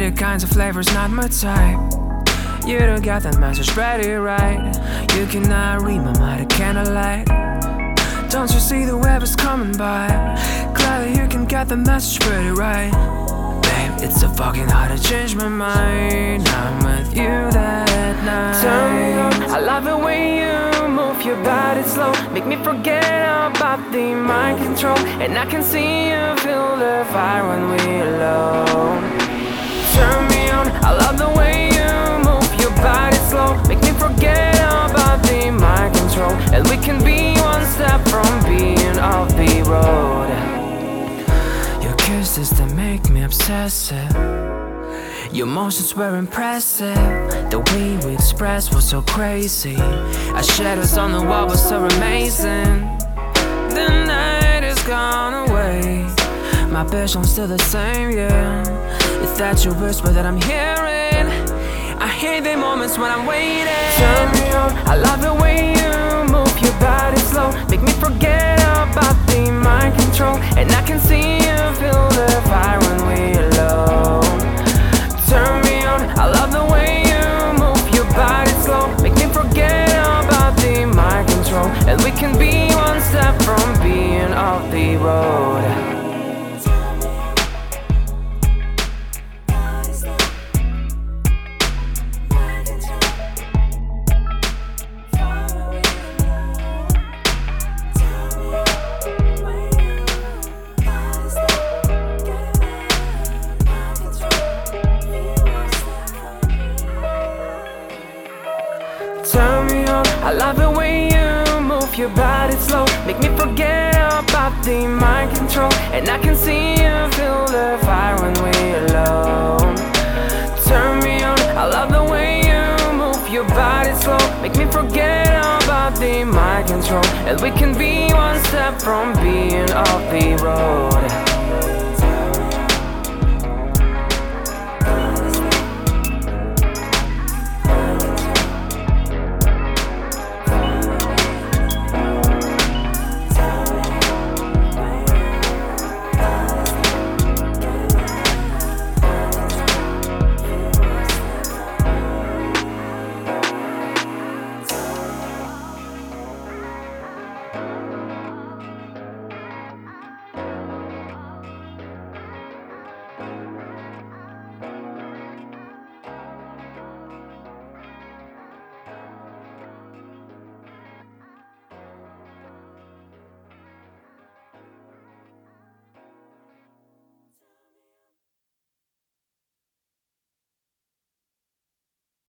Pretty kinds of flavors, not my type. You don't get that message pretty right. You cannot read my mind at candlelight. Don't you see the web is coming by? Clearly you can get the message pretty right. Babe, it's so fucking hard to change my mind. I'm with you that night. Turn me on, I love the way you move your body slow. Make me forget about the mind control. And I can see you feel the fire when we're alone. Turn me on, I love the way you move your body slow. Make me forget about the mind control. And we can be one step from being off the road. Your kisses, they make me obsessive. Your motions were impressive. The way we expressed was so crazy. Our shadows on the wall were so amazing. The night is gone away. My vision's still the same, yeah. It's that you whisper that I'm hearing. I hate the moments when I'm waiting. Turn me on, I love the way you move your body slow. Make me forget about the mind control. And I can see you feel the fire when we're alone. Turn me on, I love the way you move your body slow. Make me forget about the mind control. And we can be one step from being off the road. Turn me on, I love the way you move your body slow. Make me forget about the mind control. And I can see you feel the fire when we're alone. Turn me on, I love the way you move your body slow. Make me forget about the mind control. And we can be one step from being off the road.